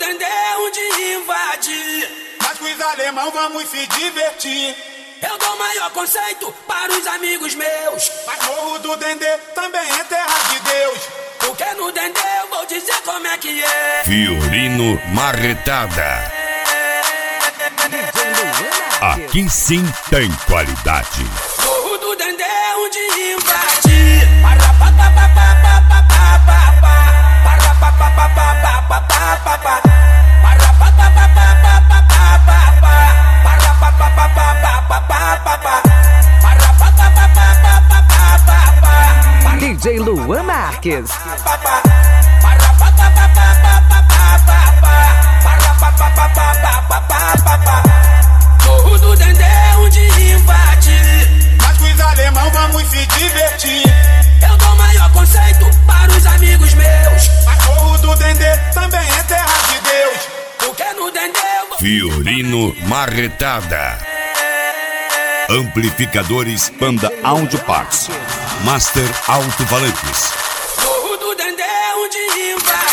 Dendê onde invadir. Mas com os alemão vamos se divertir. Eu dou maior conceito para os amigos meus. Mas Morro do Dendê também é terra de Deus. Porque no Dendê eu vou dizer como é que é. Violino Marretada. Aqui sim tem qualidade. Morro do Dendê onde invadir. DJ Luan Marques. Morro do Dendê onde invadir. Mas com os alemão vamos se divertir. Eu dou maior conceito para os amigos meus. Mas Morro do Dendê também é terra de Deus. Porque no Dendê eu vou... Violino Marretada. Amplificadores Panda Audio Parts. Master Alto-Falantes. Morro do Dendê onde invadir.